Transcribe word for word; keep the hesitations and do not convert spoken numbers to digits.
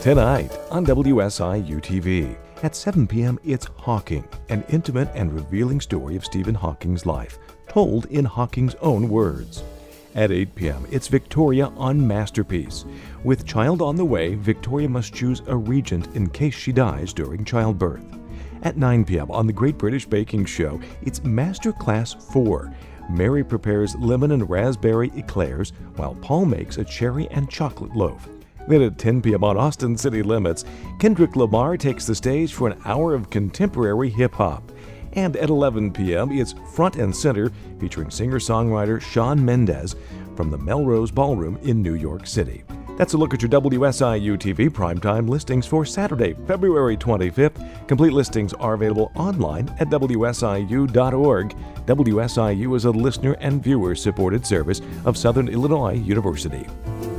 Tonight on W S I U T V. At seven p.m., it's Hawking, an intimate and revealing story of Stephen Hawking's life, told in Hawking's own words. At eight p.m., it's Victoria on Masterpiece. With child on the way, Victoria must choose a regent in case she dies during childbirth. At nine p.m. on the Great British Baking Show, it's Masterclass four. Mary prepares lemon and raspberry eclairs, while Paul makes a cherry and chocolate loaf. Then at ten p.m. on Austin City Limits, Kendrick Lamar takes the stage for an hour of contemporary hip-hop. And at eleven p.m., it's Front and Center, featuring singer-songwriter Shawn Mendes from the Melrose Ballroom in New York City. That's a look at your W S I U T V primetime listings for Saturday, February twenty-fifth. Complete listings are available online at W S I U dot org. W S I U is a listener and viewer-supported service of Southern Illinois University.